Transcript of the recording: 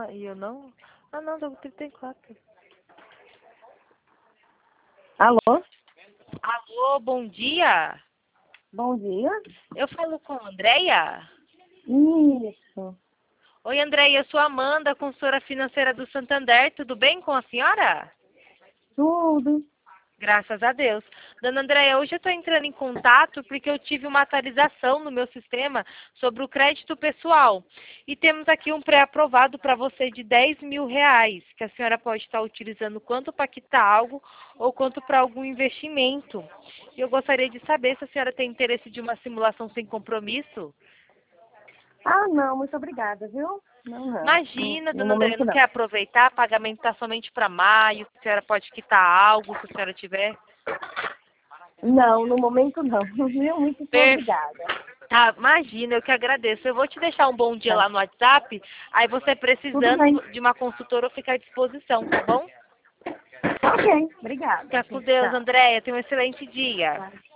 E eu não... Ah, não, tô com 34. Alô? Alô, bom dia. Bom dia. Eu falo com a Andréia? Isso. Oi, Andréia, eu sou a Amanda, consultora financeira do Santander. Tudo bem com a senhora? Tudo. Graças a Deus. Dona Andréia, hoje eu estou entrando em contato porque eu tive uma atualização no meu sistema sobre o crédito pessoal. E temos aqui um pré-aprovado para você de R$ 10.000, que a senhora pode estar utilizando quanto para quitar algo ou quanto para algum investimento. E eu gostaria de saber se a senhora tem interesse de uma simulação sem compromisso. Ah, não, muito obrigada, viu? Não. Imagina, No dona Andréia, momento não não. quer aproveitar? Pagamento está somente para maio, se a senhora pode quitar algo, se a senhora tiver. Não, no momento não. Viu? Muito obrigada. Tá, imagina, eu que agradeço. Eu vou te deixar um bom dia Tá. lá no WhatsApp, aí você Tudo bem. precisando de uma consultora, eu fico à disposição, tá bom? Ok, obrigada. Fica com Deus, Tchau. Andréia. Tenha um excelente dia. Tá.